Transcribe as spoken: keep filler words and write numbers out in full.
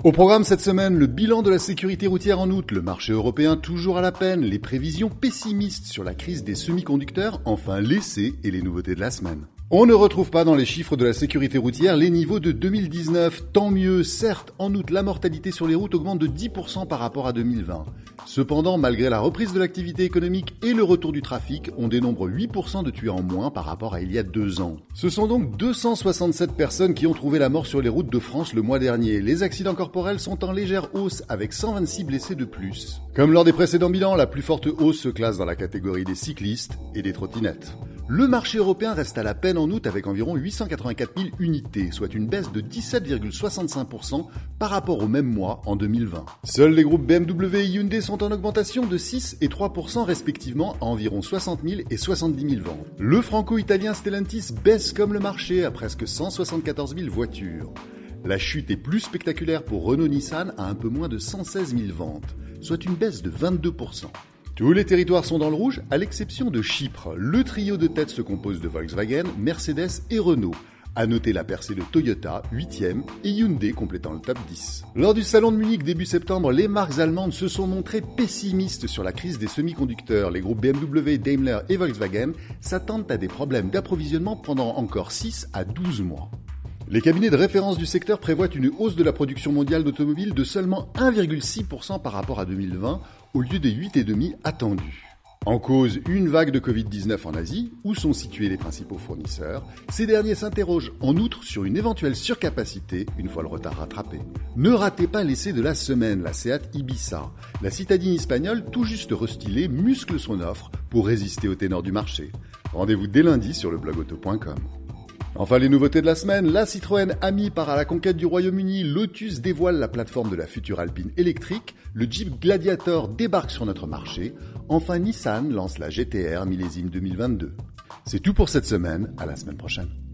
Au programme cette semaine, le bilan de la sécurité routière en août, le marché européen toujours à la peine, les prévisions pessimistes sur la crise des semi-conducteurs, enfin l'essai et les nouveautés de la semaine. On ne retrouve pas dans les chiffres de la sécurité routière les niveaux de deux mille dix-neuf, tant mieux, certes, en août la mortalité sur les routes augmente de dix pour cent par rapport à deux mille vingt. Cependant, malgré la reprise de l'activité économique et le retour du trafic, on dénombre huit pour cent de tués en moins par rapport à il y a deux ans. Ce sont donc deux cent soixante-sept personnes qui ont trouvé la mort sur les routes de France le mois dernier. Les accidents corporels sont en légère hausse avec cent vingt-six blessés de plus. Comme lors des précédents bilans, la plus forte hausse se classe dans la catégorie des cyclistes et des trottinettes. Le marché européen reste à la peine en août avec environ huit cent quatre-vingt-quatre mille unités, soit une baisse de dix-sept virgule soixante-cinq pour cent par rapport au même mois en deux mille vingt. Seuls les groupes B M W et Hyundai sont en augmentation de six et trois pour cent respectivement à environ soixante mille et soixante-dix mille ventes. Le franco-italien Stellantis baisse comme le marché à presque cent soixante-quatorze mille voitures. La chute est plus spectaculaire pour Renault-Nissan à un peu moins de cent seize mille ventes, soit une baisse de vingt-deux pour cent. Tous les territoires sont dans le rouge, à l'exception de Chypre. Le trio de tête se compose de Volkswagen, Mercedes et Renault. À noter la percée de Toyota, huitième, et Hyundai complétant le top dix. Lors du salon de Munich début septembre, les marques allemandes se sont montrées pessimistes sur la crise des semi-conducteurs. Les groupes B M W, Daimler et Volkswagen s'attendent à des problèmes d'approvisionnement pendant encore six à douze mois. Les cabinets de référence du secteur prévoient une hausse de la production mondiale d'automobiles de seulement un virgule six pour cent par rapport à deux mille vingt, au lieu des huit virgule cinq pour cent attendus. En cause, une vague de covid dix-neuf en Asie, où sont situés les principaux fournisseurs. Ces derniers s'interrogent en outre sur une éventuelle surcapacité, une fois le retard rattrapé. Ne ratez pas l'essai de la semaine, la Seat Ibiza. La citadine espagnole, tout juste restylée, muscle son offre pour résister au ténor du marché. Rendez-vous dès lundi sur le blog auto point com. Enfin, les nouveautés de la semaine, la Citroën Ami part à la conquête du Royaume-Uni, Lotus dévoile la plateforme de la future Alpine électrique, le Jeep Gladiator débarque sur notre marché, enfin Nissan lance la G T R millésime deux mille vingt-deux. C'est tout pour cette semaine, à la semaine prochaine.